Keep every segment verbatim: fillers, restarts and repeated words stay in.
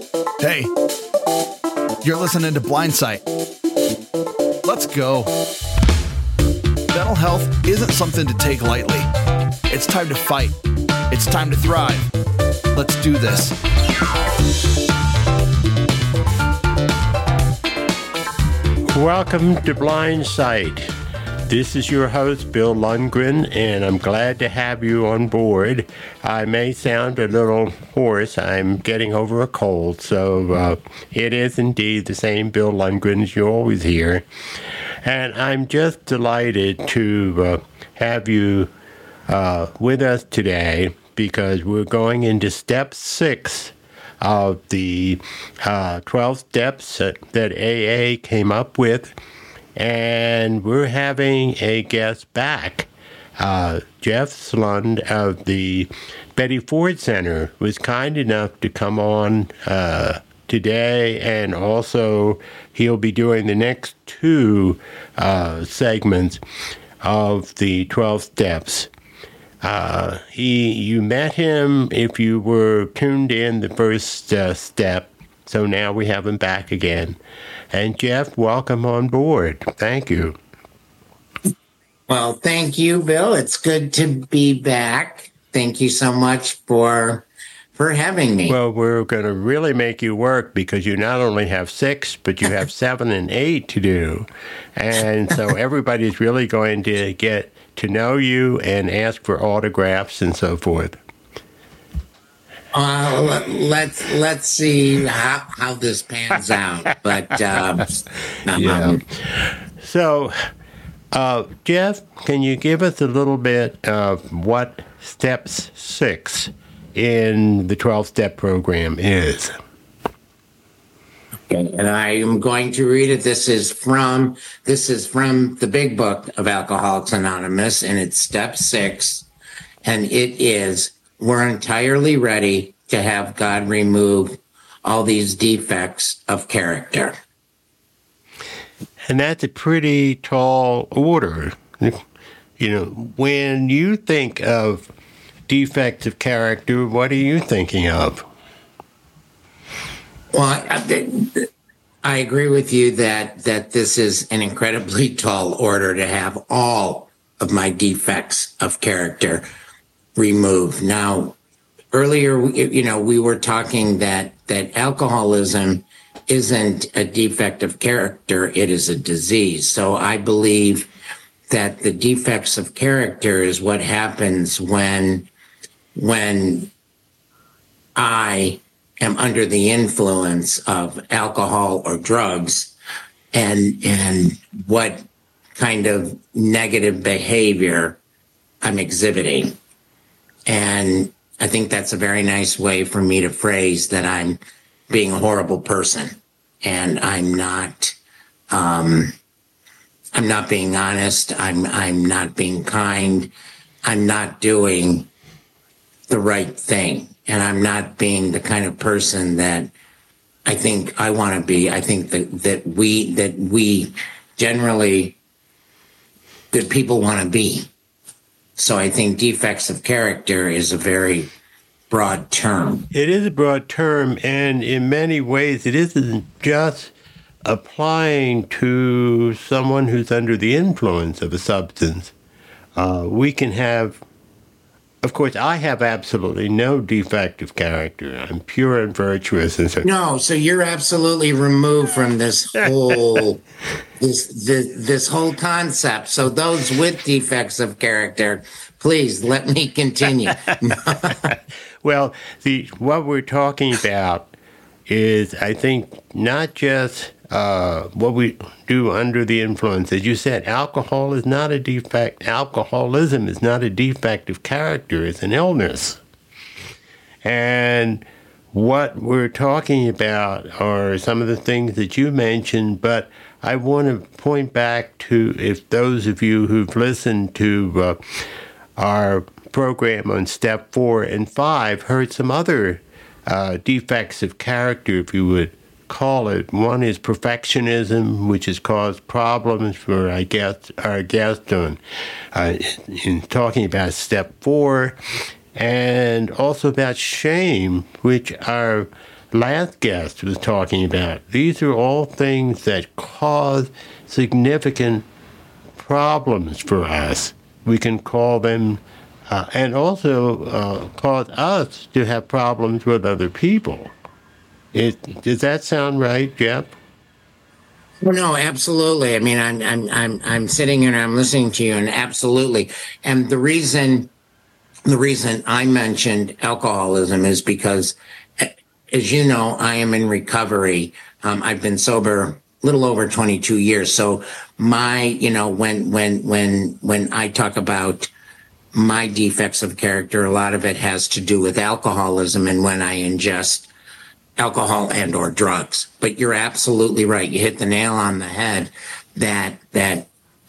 Hey, you're listening to Blindsight. Let's go. Mental health isn't something to take lightly. It's time to fight. It's time to thrive. Let's do this. Welcome to Blindsight. This is your host, Bill Lundgren, and I'm glad to have you on board. I may sound a little hoarse. I'm getting over a cold, so uh, it is indeed the same Bill Lundgren as you always hear. And I'm just delighted to uh, have you uh, with us today because we're going into step six of the uh, twelve steps that, that A A came up with. And we're having a guest back. Uh, Jeff Slund of the Betty Ford Center was kind enough to come on uh, today, and also he'll be doing the next two uh, segments of the twelve steps. Uh, he, you met him if you were tuned in the first uh, step, so now we have him back again. And Jeff, welcome on board. Thank you. Well, thank you, Bill. It's good to be back. Thank you so much for for having me. Well, we're going to really make you work because you not only have six, but you have seven and eight to do. And so everybody's really going to get to know you and ask for autographs and so forth. Uh, let's let's see how, how this pans out. But um, yeah. um, So, uh, Jeff, can you give us a little bit of what steps six in the twelve-step program is? Okay, and I am going to read it. This is from this is from the Big Book of Alcoholics Anonymous, and it's step six, and it is: we're entirely ready to have God remove all these defects of character. And that's a pretty tall order. You know, when you think of defects of character, what are you thinking of? Well, I, I agree with you that, that this is an incredibly tall order to have all of my defects of character removed. Now, earlier, you know, we were talking that that alcoholism isn't a defect of character, it is a disease. So I believe that the defects of character is what happens when when I am under the influence of alcohol or drugs, and and what kind of negative behavior I'm exhibiting. And I think that's a very nice way for me to phrase that I'm being a horrible person, and I'm not, um, I'm not being honest. I'm, I'm not being kind. I'm not doing the right thing, and I'm not being the kind of person that I think I want to be. I think that, that we, that we generally, that people want to be. So I think defects of character is a very broad term. It is a broad term, and in many ways, it isn't just applying to someone who's under the influence of a substance. Uh, we can have, of course, I have absolutely no defect of character. I'm pure and virtuous. And so, no, so you're absolutely removed from this whole this, this this whole concept. So those with defects of character, please let me continue. Well, the what we're talking about is, I think, not just uh, what we do under the influence. As you said, alcohol is not a defect. Alcoholism is not a defect of character. It's an illness. And what we're talking about are some of the things that you mentioned, but I want to point back to, if those of you who've listened to uh, our program on step four and five heard some other uh, defects of character, if you would call it. One is perfectionism, which has caused problems for, I guess, our guest on uh, in talking about step four, and also about shame, which our last guest was talking about. These are all things that cause significant problems for us. We can call them, uh, and also uh, cause us to have problems with other people. It, does that sound right, Jeff? Well, no, absolutely. I mean, I'm I'm I'm I'm sitting here and I'm listening to you, and absolutely. And the reason the reason I mentioned alcoholism is because, as you know, I am in recovery. Um, I've been sober a little over twenty-two years. So my, you know, when when when when I talk about my defects of character, a lot of it has to do with alcoholism and when I ingest alcohol and or drugs. But you're absolutely right. You hit the nail on the head that that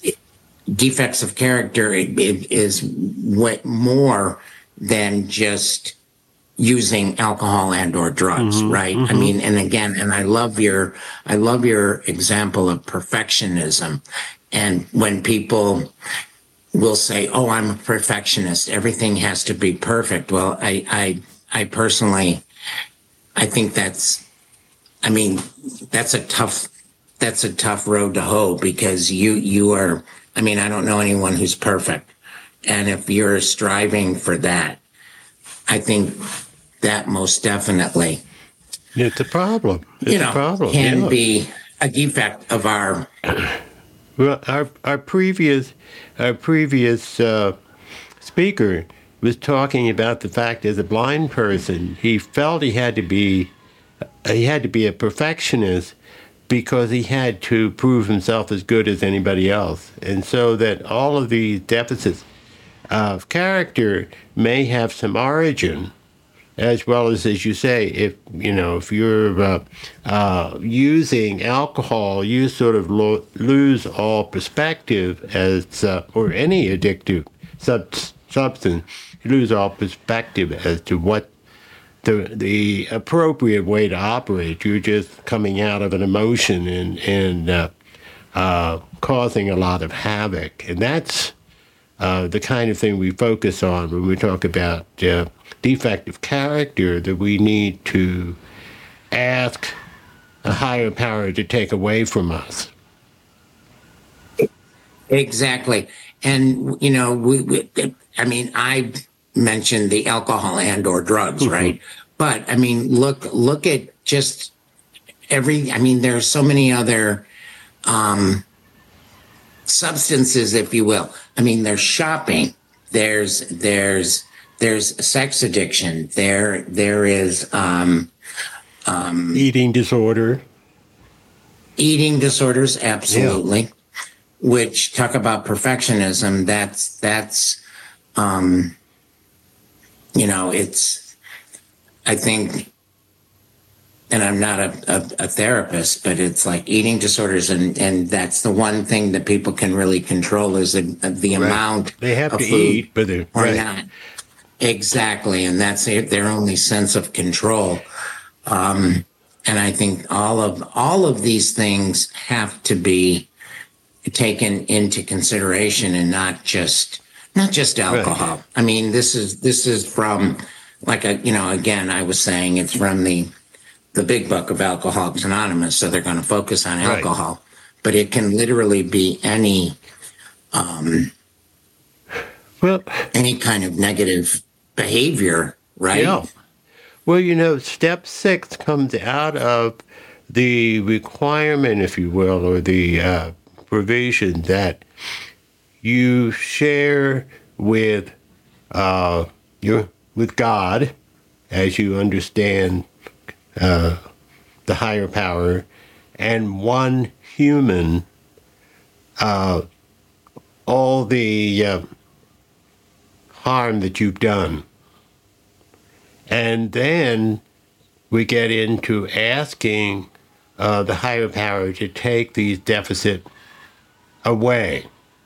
defects of character is what more than just using alcohol and or drugs, mm-hmm, right? Mm-hmm. I mean, and again, and I love your I love your example of perfectionism. And when people will say, "Oh, I'm a perfectionist. Everything has to be perfect." Well, I I I personally I think that's, I mean, that's a tough, that's a tough road to hoe because you, you are, I mean, I don't know anyone who's perfect. And if you're striving for that, I think that most definitely. It's a problem. It's you know, a problem. Can yeah. be a defect of our. Well, our, our previous, our previous uh, speaker was talking about the fact as a blind person, he felt he had to be he had to be a perfectionist because he had to prove himself as good as anybody else. And so that all of these deficits of character may have some origin, as well as, as you say, if you know, if you're uh, uh, using alcohol, you sort of lo- lose all perspective as, uh, or any addictive sub- substance, you lose all perspective as to what the the appropriate way to operate. You're just coming out of an emotion and and uh, uh, causing a lot of havoc, and that's uh, the kind of thing we focus on when we talk about uh, defective character. That we need to ask a higher power to take away from us. Exactly, and you know, we, we I mean, I mentioned the alcohol and or drugs, mm-hmm. right? But I mean, look, look at just every, I mean, there are so many other um, substances, if you will. I mean, there's shopping, there's, there's, there's sex addiction. There, there is um, um, eating disorder, eating disorders. Absolutely. Yeah. Which talk about perfectionism. That's, that's, um, you know, it's, I think, and I'm not a, a, a therapist, but it's like eating disorders. And, and that's the one thing that people can really control is the, the right. amount they have of to food eat, but they're or right. not. Exactly. And that's their only sense of control. Um, and I think all of, all of these things have to be taken into consideration and not just, not just alcohol. Right. I mean, this is, this is from like a, you know, again, I was saying it's from the, the big book of Alcoholics Anonymous. So they're going to focus on alcohol, right. but it can literally be any, um, well, any kind of negative behavior, right? Yeah. Well, you know, step six comes out of the requirement, if you will, or the uh, provision that you share with uh, your with God as you understand uh, the higher power, and one human, uh, all the uh, harm that you've done. And then we get into asking uh, the higher power to take these deficits away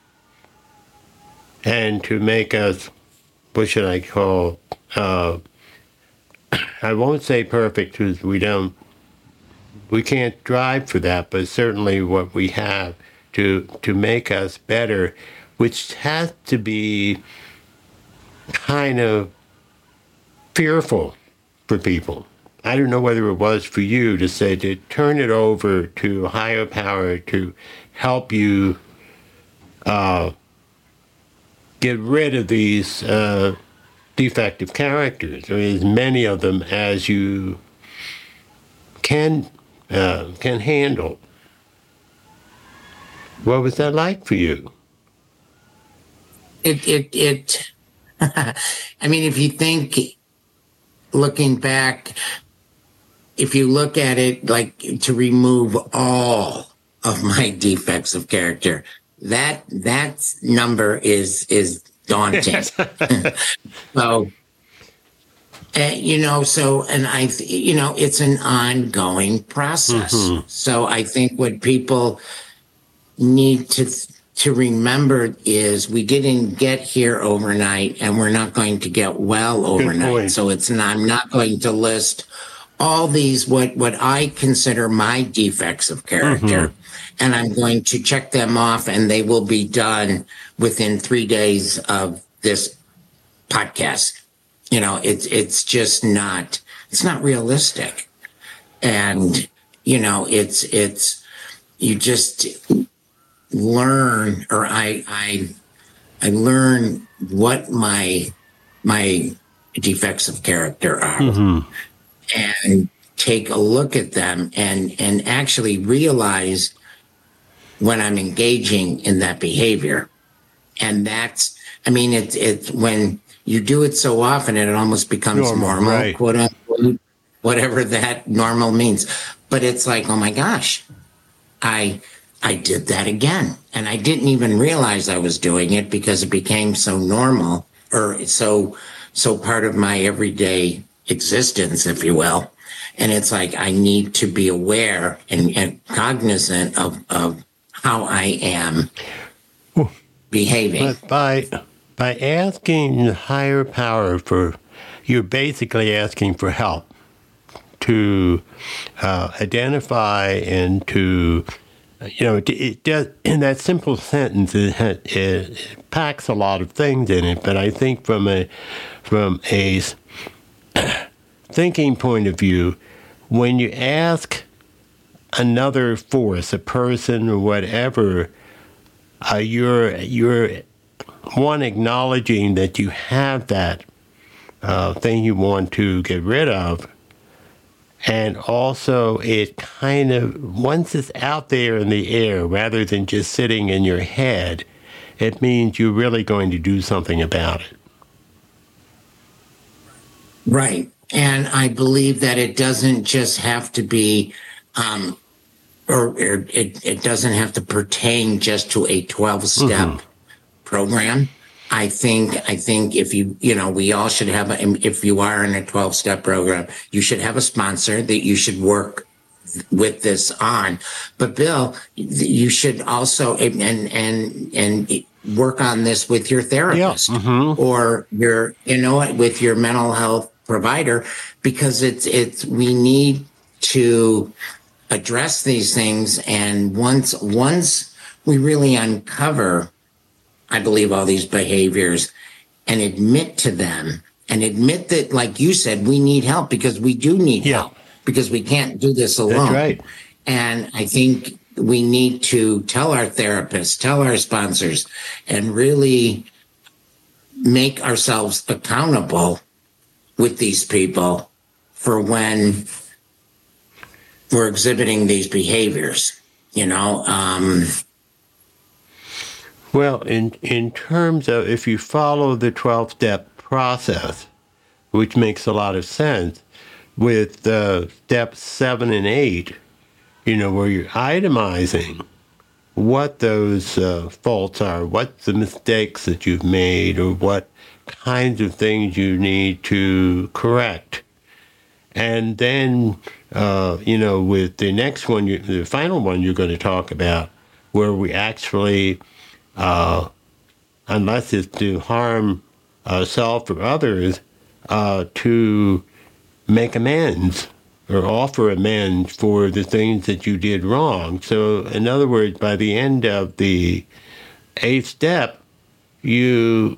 and to make us, what should I call, uh, I won't say perfect because we don't, we can't strive for that, but certainly what we have to to make us better, which has to be kind of fearful for people. I don't know whether it was for you to say to turn it over to higher power to help you uh, get rid of these uh, defective characters, or as many of them as you can uh, can handle. What was that like for you? It it it. I mean, if you think, looking back, if you look at it like to remove all of my defects of character, that that number is is daunting. So, uh, you know, so, and I, you know, it's an ongoing process. Mm-hmm. So I think what people need to to remember is we didn't get here overnight, and we're not going to get well overnight. So it's not, I'm not going to list all these what what I consider my defects of character, mm-hmm. and I'm going to check them off, and they will be done within three days of this podcast. You know, it's it's just not it's not realistic, and you know, it's it's you just learn, or I I I learn what my my defects of character are. Mm-hmm. And take a look at them and, and actually realize when I'm engaging in that behavior. And that's, I mean, it's, it's when you do it so often, it almost becomes normal, normal right. quote unquote, whatever that normal means. But it's like, oh my gosh, I, I did that again. And I didn't even realize I was doing it because it became so normal, or so, so part of my everyday existence, if you will. And it's like, I need to be aware and, and cognizant of, of how I am well, behaving. But by, by asking higher power for, you're basically asking for help to uh, identify and to, you know, it, it does, in that simple sentence, it, it, it packs a lot of things in it. But I think from a, from a thinking point of view, when you ask another force, a person or whatever, uh, you're you're one acknowledging that you have that uh, thing you want to get rid of, and also it kind of, once it's out there in the air rather than just sitting in your head, it means you're really going to do something about it. Right. And I believe that it doesn't just have to be, um, or, or it, it doesn't have to pertain just to a twelve-step mm-hmm. program. I think, I think if you, you know, we all should have, a, if you are in a twelve-step program, you should have a sponsor that you should work with this on. But Bill, you should also, and, and, and work on this with your therapist yeah. mm-hmm. or your, you know what, with your mental health provider, because it's, it's, we need to address these things. And once, once we really uncover, I believe, all these behaviors and admit to them and admit that, like you said, we need help, because we do need yeah. help, because we can't do this alone. That's right. And I think we need to tell our therapists, tell our sponsors, and really make ourselves accountable with these people for when we're exhibiting these behaviors, you know. Um, well, in in terms of, if you follow the twelve-step process, which makes a lot of sense, with uh, steps seven and eight, you know, where you're itemizing what those uh, faults are, what the mistakes that you've made, or what kinds of things you need to correct. And then, uh, you know, with the next one, you, the final one you're going to talk about, where we actually, uh, unless it's to harm uh, self or others, uh, to make amends or offer amends for the things that you did wrong. So, in other words, by the end of the eighth step, you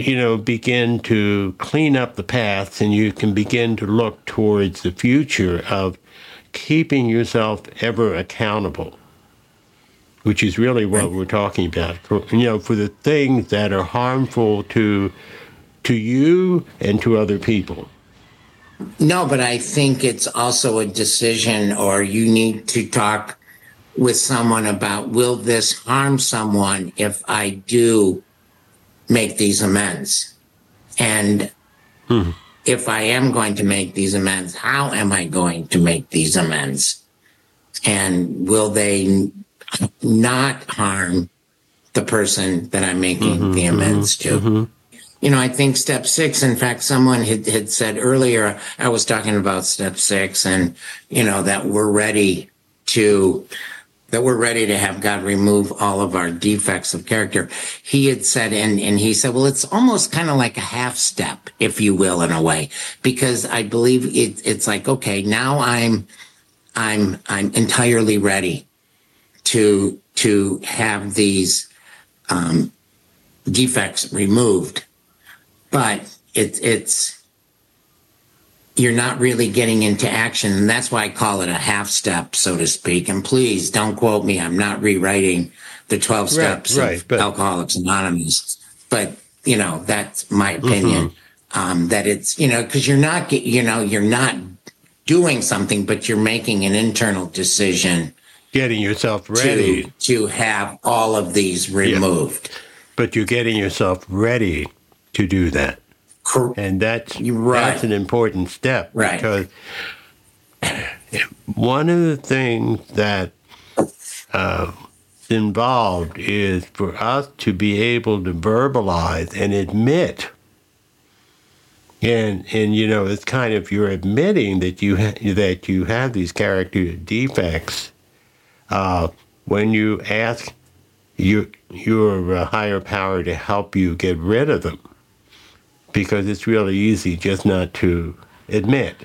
you know, begin to clean up the past, and you can begin to look towards the future of keeping yourself ever accountable, which is really what we're talking about. For, you know, for the things that are harmful to to you and to other people. No, but I think it's also a decision, or you need to talk with someone about, will this harm someone if I do make these amends? And hmm. if I am going to make these amends, how am I going to make these amends? And will they not harm the person that I'm making mm-hmm, the amends mm-hmm, to? Mm-hmm. You know, I think step six, in fact, someone had, had said earlier, I was talking about step six, and, you know, that we're ready to, that we're ready to have God remove all of our defects of character. He had said, and, and he said, well, it's almost kind of like a half step, if you will, in a way, because I believe it, it's like, okay, now I'm, I'm, I'm entirely ready to, to have these, um, defects removed. But it, it's, you're not really getting into action. And that's why I call it a half step, so to speak. And please don't quote me. I'm not rewriting the twelve steps right, right, of but, Alcoholics Anonymous. But, you know, that's my opinion. Mm-hmm. Um, that it's, you know, because you're not, you know, you're not doing something, but you're making an internal decision. Getting yourself ready. To, to have all of these removed. Yeah. But you're getting yourself ready to do that. And that's, right. that's an important step. Right. Because one of the things that uh, is involved is for us to be able to verbalize and admit. And, and you know, it's kind of, you're admitting that you, ha- that you have these character defects uh, when you ask your, your uh, higher power to help you get rid of them. Because it's really easy just not to admit.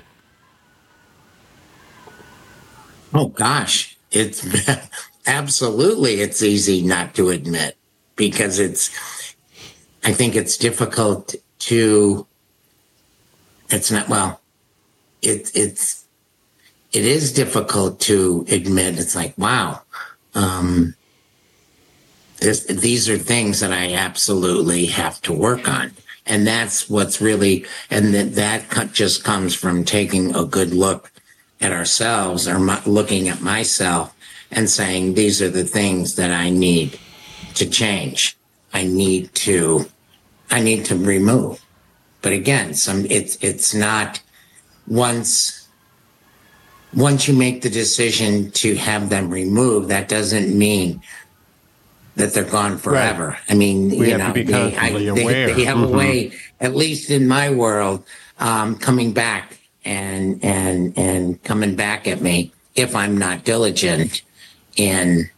Oh, gosh. It's absolutely, it's easy not to admit, because it's, I think it's difficult to, it's not, well, it, it's, it is difficult to admit. It's like, wow, um, this, these are things that I absolutely have to work on. And that's what's really, and that, that just comes from taking a good look at ourselves, or my, looking at myself and saying, these are the things that I need to change. I need to, I need to remove. But again, some, it's, it's not once, once you make the decision to have them removed, that doesn't mean that they're gone forever. Right. I mean, we you have know, to be they, I, they, they have mm-hmm. a way, at least in my world, um, coming back and and and coming back at me if I'm not diligent in,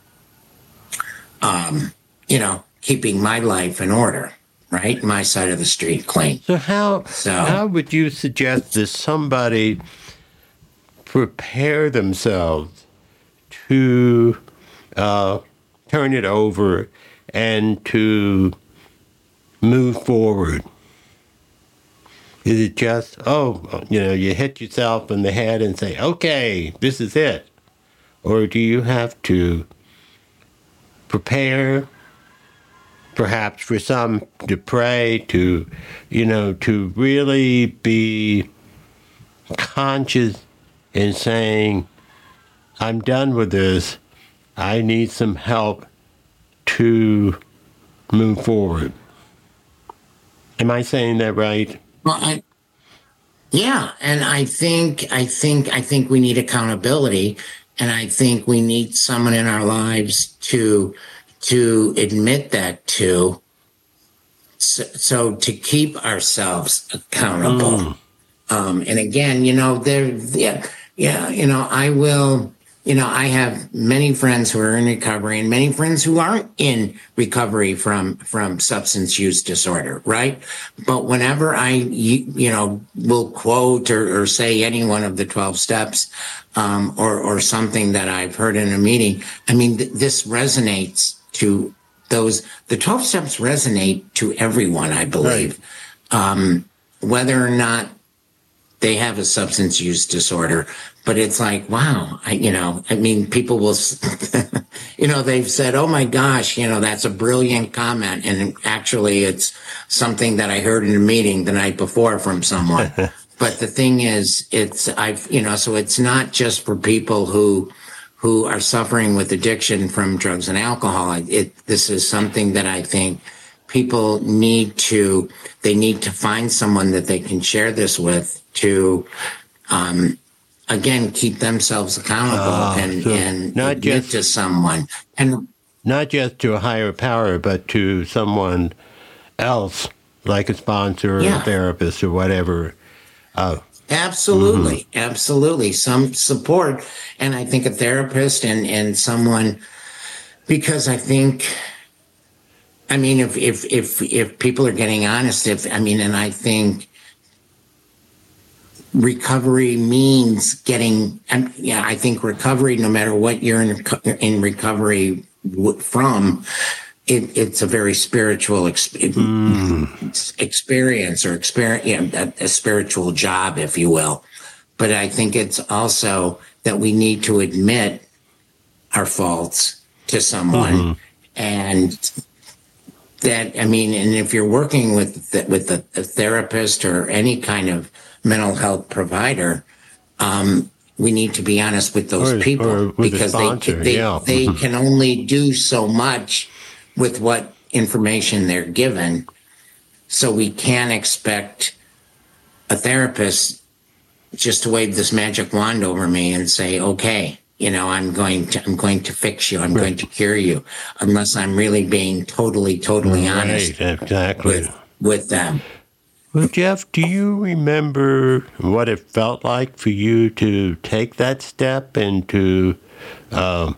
um, you know, keeping my life in order, right? My side of the street clean. So how so, how would you suggest that somebody prepare themselves to uh, turn it over and to move forward? Is it just, oh, you know, you hit yourself in the head and say, okay, this is it? Or do you have to prepare, perhaps for some to pray, to, you know, to really be conscious in saying, I'm done with this. I need some help to move forward. Am I saying that right? Well, I, yeah, and I think I think I think we need accountability, and I think we need someone in our lives to to admit that to, so, so to keep ourselves accountable. Mm. Um, and again, you know, there, yeah, yeah, you know, I will. You know, I have many friends who are in recovery and many friends who aren't in recovery from, from substance use disorder, right? But whenever I, you, you know, will quote or, or say any one of the twelve steps, um, or, or something that I've heard in a meeting, I mean, th- this resonates to, those, the twelve steps resonate to everyone, I believe. Right. Um, whether or not they have a substance use disorder, but it's like, wow, I, you know, I mean, people will, you know, they've said, oh my gosh, you know, that's a brilliant comment. And actually it's something that I heard in a meeting the night before from someone. But the thing is, it's, I've, you know, so it's not just for people who, who are suffering with addiction from drugs and alcohol. It, this is something that I think people need to, they need to find someone that they can share this with to, um, again, keep themselves accountable uh, and, so and not admit just, to someone. And not just to a higher power, but to someone else, like a sponsor or yeah. a therapist or whatever. Uh, absolutely. Mm-hmm. Absolutely. Some support. And I think a therapist and, and someone, because I think, I mean, if, if, if, if people are getting honest, if, I mean, and I think recovery means getting, and yeah, I think recovery, no matter what you're in, in recovery from, it, it's a very spiritual exp- mm. experience or experience, you know, a, a spiritual job, if you will. But I think it's also that we need to admit our faults to someone mm-hmm. and that, I mean, and if you're working with the, with a, a therapist or any kind of mental health provider, um, we need to be honest with those or, people or because sponsor, they they, yeah. they can only do so much with what information they're given. So we can't expect a therapist just to wave this magic wand over me and say, okay, you know, I'm going to, I'm going to fix you. I'm right. going to cure you, unless I'm really being totally, totally right, honest exactly. with, with them. Well, Jeff, do you remember what it felt like for you to take that step and to um,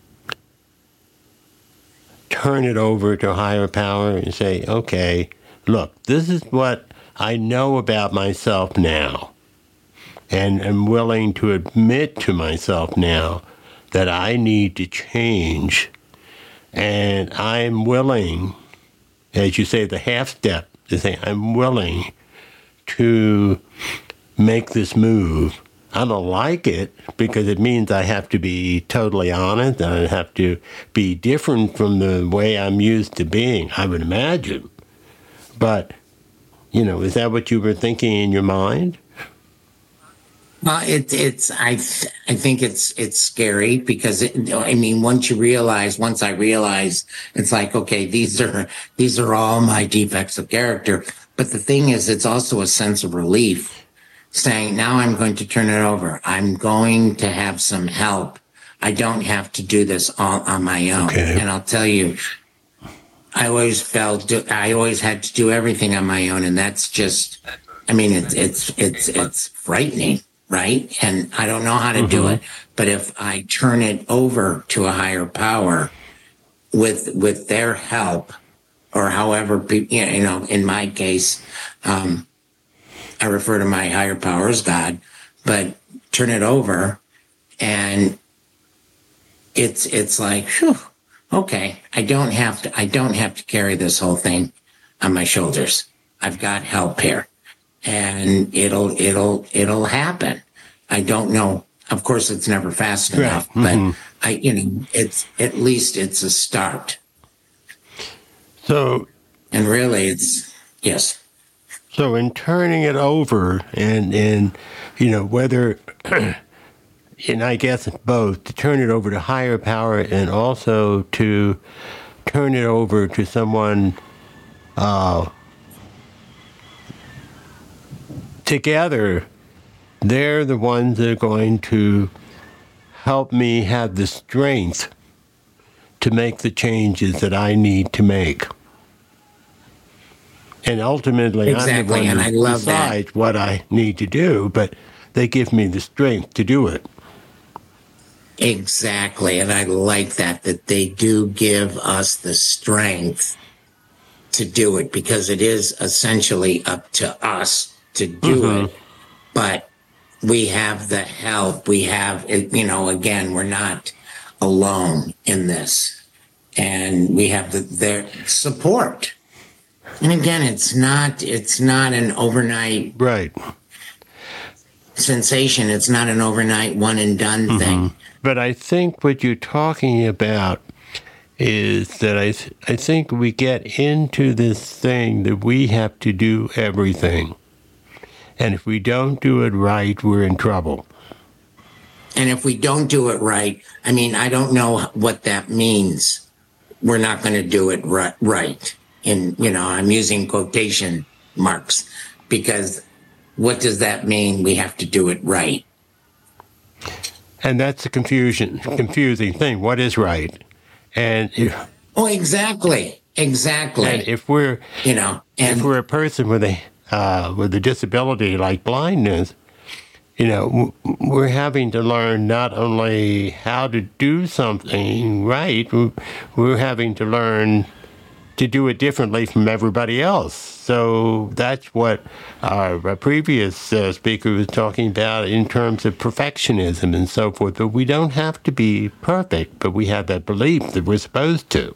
turn it over to a higher power and say, okay, look, this is what I know about myself now, and am willing to admit to myself now that I need to change, and I'm willing, as you say, the half step, to say, I'm willing to make this move. I don't like it because it means I have to be totally honest. I have to be different from the way I'm used to being, I would imagine. But, you know, is that what you were thinking in your mind? Well, it, it's, I, th- I think it's, it's scary because it, I mean, once you realize, once I realize, it's like, okay, these are, these are all my defects of character. But the thing is, it's also a sense of relief saying, now I'm going to turn it over. I'm going to have some help. I don't have to do this all on my own. Okay. And I'll tell you, I always felt, I always had to do everything on my own. And that's just, I mean, it's, it's, it's, it's frightening. Right. And I don't know how to mm-hmm. do it. But if I turn it over to a higher power with with their help or however, you know, in my case, um, I refer to my higher power as God, but turn it over and it's it's like, whew, OK, I don't have to I don't have to carry this whole thing on my shoulders. I've got help here. And it'll, it'll, it'll happen. I don't know. Of course, it's never fast enough, right. mm-hmm. but I, you know, it's, at least it's a start. So, and really it's, yes. So in turning it over and, and, you know, whether, and I guess both, to turn it over to higher power and also to turn it over to someone, uh, together, they're the ones that are going to help me have the strength to make the changes that I need to make. And ultimately, exactly. I'm the one who decides what I need to do, but they give me the strength to do it. Exactly. And I like that, that they do give us the strength to do it, because it is essentially up to us to do mm-hmm. it, but we have the help. We have, you know, again, we're not alone in this. and we have the, their support. And again, it's not it's not an overnight right sensation. It's not an overnight one and done mm-hmm. thing. But I think what you're talking about is that I th- I think we get into this thing that we have to do everything. And if we don't do it right, we're in trouble. And if we don't do it right, I mean, I don't know what that means. We're not going to do it right, right. And, you know, I'm using quotation marks because what does that mean? We have to do it right. And that's the confusion, confusing thing. What is right? And if, oh, exactly, exactly. And if we're, you know, and, if we're a person with a uh, with a disability like blindness, you know, we're having to learn not only how to do something right, we're having to learn to do it differently from everybody else. So that's what our, our previous uh, speaker was talking about in terms of perfectionism and so forth. But we don't have to be perfect, but we have that belief that we're supposed to.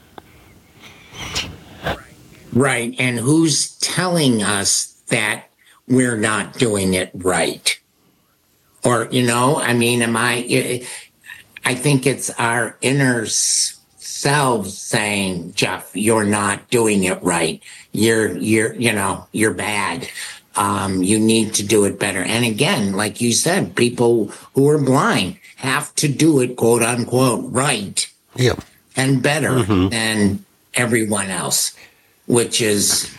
Right. And who's telling us that we're not doing it right? Or, you know, I mean, am I, I think it's our inner selves saying, Jeff, you're not doing it right. You're, you're, you know, you're bad. Um, you need to do it better. And again, like you said, people who are blind have to do it, quote unquote, right. Yeah. And better mm-hmm. than everyone else, which is,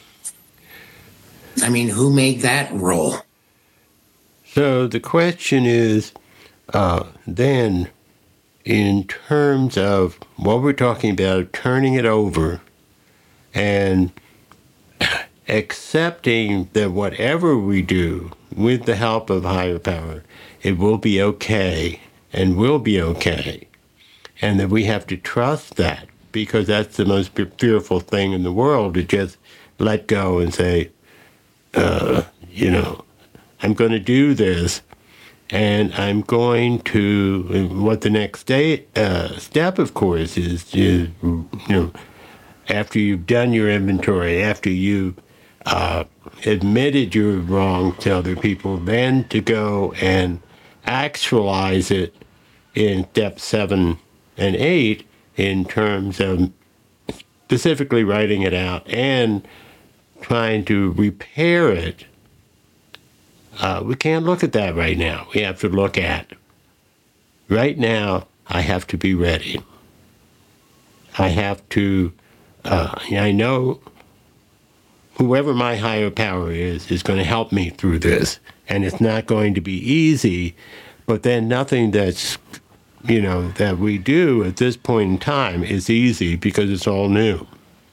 I mean, who made that rule? So the question is, uh, then, in terms of what we're talking about, turning it over and accepting that whatever we do with the help of higher power, it will be okay and will be okay. And that we have to trust that, because that's the most fearful thing in the world, to just let go and say, uh, you know, I'm going to do this. And I'm going to, what the next day, uh, step, of course, is, is, you know, after you've done your inventory, after you've uh, admitted you're wrong to other people, then to go and actualize it in step seven and eight in terms of specifically writing it out and trying to repair it. Uh, we can't look at that right now. We have to look at, right now, I have to be ready. I have to, uh, I know whoever my higher power is, is going to help me through this. And it's not going to be easy, but then nothing that's, you know, that we do at this point in time is easy because it's all new.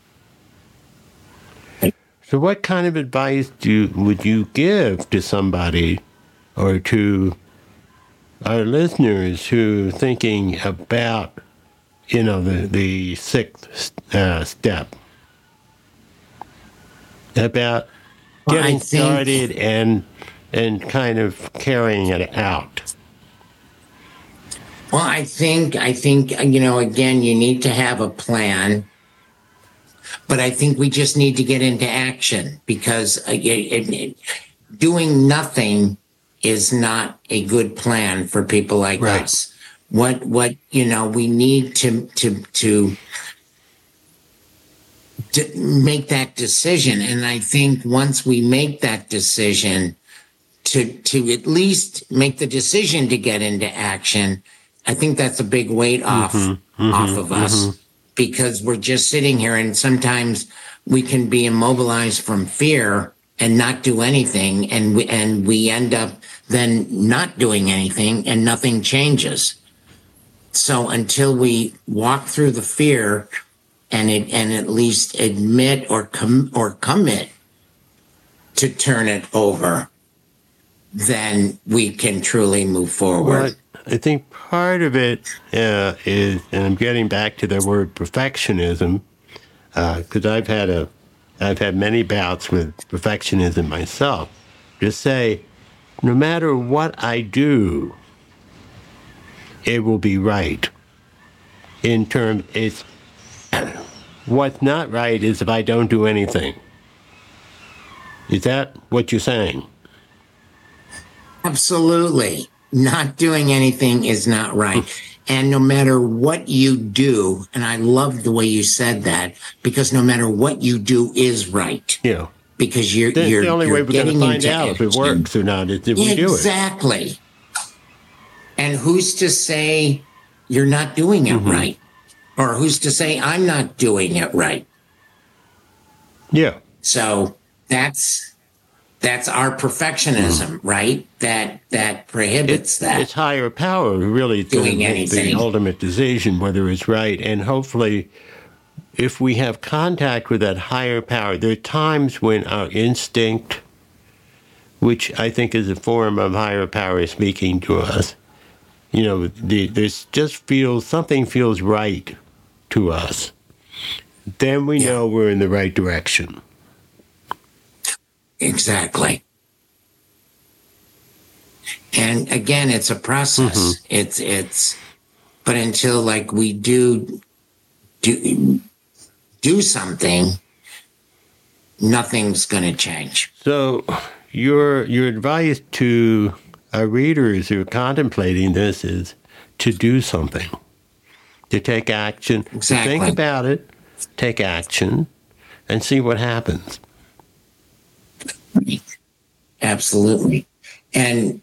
So what kind of advice do you, would you give to somebody or to our listeners who are thinking about, you know, the, the sixth uh, step, about getting well, think, started and and kind of carrying it out? Well, I think, I think, you know, again, you need to have a plan. But I think we just need to get into action, because uh, it, it, doing nothing is not a good plan for people like right. us. What what you know we need to to to to make that decision, and I think once we make that decision, to to at least make the decision to get into action, I think that's a big weight off mm-hmm, mm-hmm, off of us. Mm-hmm. Because we're just sitting here, and sometimes we can be immobilized from fear and not do anything, and we, and we end up then not doing anything, and nothing changes. So until we walk through the fear and it, and at least admit or com, or commit to turn it over, then we can truly move forward. Well, I think part of it uh, is, and I'm getting back to the word perfectionism, because uh, I've had a, I've had many bouts with perfectionism myself. To say, no matter what I do, it will be right. in terms, it's what's not right is if I don't do anything. Is that what you're saying? Absolutely. Not doing anything is not right. And no matter what you do, and I love the way you said that, because no matter what you do is right. Yeah. Because you're That's you're the only you're way we're going to getting find into out if it action. works or not is if we do it. Exactly. And who's to say you're not doing it Mm-hmm. right? Or who's to say I'm not doing it right? Yeah. So that's that's our perfectionism, right? That that prohibits that. It's higher power who really is Doing going to make anything. the ultimate decision whether it's right. And hopefully, if we have contact with that higher power, there are times when our instinct, which I think is a form of higher power speaking to us, you know, the, there's just feels, something feels right to us. Then we Yeah. know we're in the right direction. Exactly. And again, it's a process. Mm-hmm. It's it's but until like we do do do something, nothing's gonna change. So your your advice to our readers who are contemplating this is to do something, to take action, to Exactly. think about it, take action, and see what happens. Absolutely. And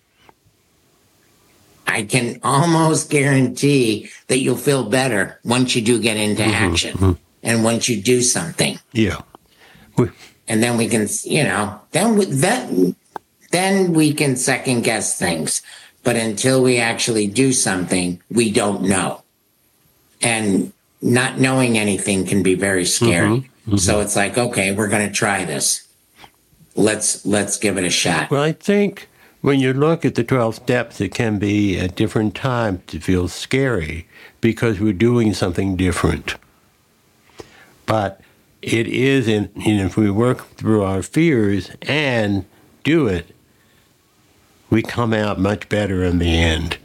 I can almost guarantee that you'll feel better once you do get into action and once you do something. Yeah. We, And then we can, you know, then we, that, then we can second guess things. But until we actually do something, we don't know. And not knowing anything can be very scary. So it's like, okay, we're going to try this. Let's let's give it a shot. well, I think when you look at the twelve steps, it can be at different times to feel scary because we're doing something different. But it is, in, you know, if we work through our fears and do it, we come out much better in the end.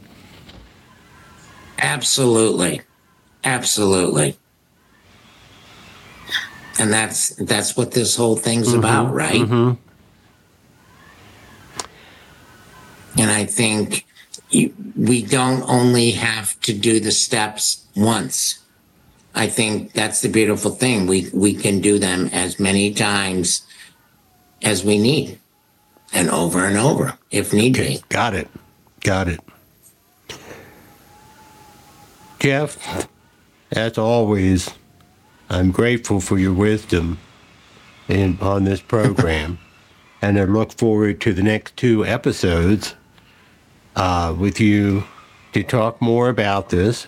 Absolutely. Absolutely. And that's that's what this whole thing's about, right? Mm-hmm. And I think you, we don't only have to do the steps once. I think that's the beautiful thing. We we can do them as many times as we need, and over and over if need Okay, be. got it. Got it. Jeff, as always, I'm grateful for your wisdom in, on this program, and I look forward to the next two episodes uh, with you to talk more about this.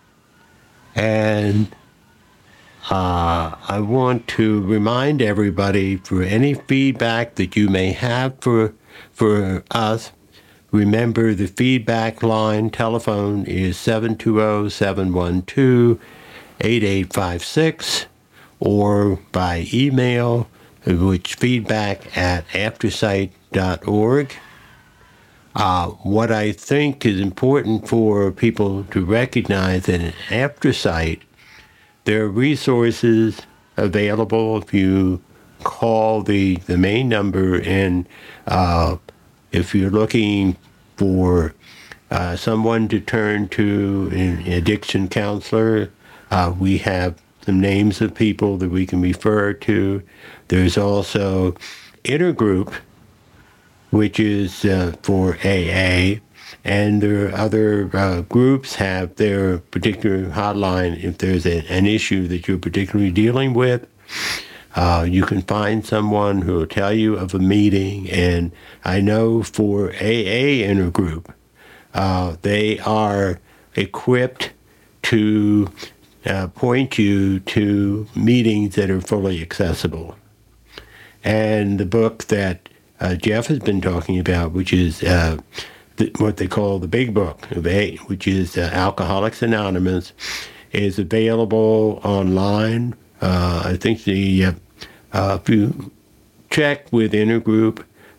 And uh, I want to remind everybody for any feedback that you may have for for us. Remember, the feedback line telephone is seven two zero, seven one two, eight eight five six, or by email, which feedback at aftersight dot org. Uh, what I think is important for people to recognize that in Aftersight, there are resources available if you call the, the main number, and uh, if you're looking for uh, someone to turn to, an addiction counselor, uh, we have some names of people that we can refer to. There's also Intergroup, which is uh, for A A, and there are other uh, groups have their particular hotline if there's a, an issue that you're particularly dealing with. Uh, you can find someone who will tell you of a meeting, and I know for A A Intergroup, uh, they are equipped to uh, point you to meetings that are fully accessible. And the book that uh, Jeff has been talking about, which is uh, the, what they call the Big Book of A, which is uh, Alcoholics Anonymous, is available online. Uh, I think the uh, uh, if you check with Intergroup,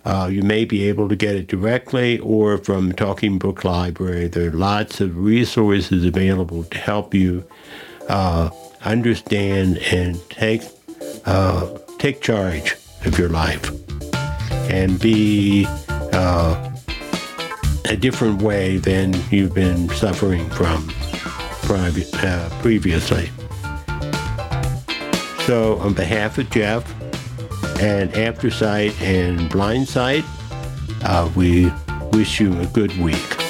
Uh, you may be able to get it directly or from Talking Book Library. There are lots of resources available to help you uh, understand and take uh, take charge of your life and be uh, a different way than you've been suffering from privi- uh, previously. So on behalf of Jeff and AfterSight and BlindSight, uh, we wish you a good week.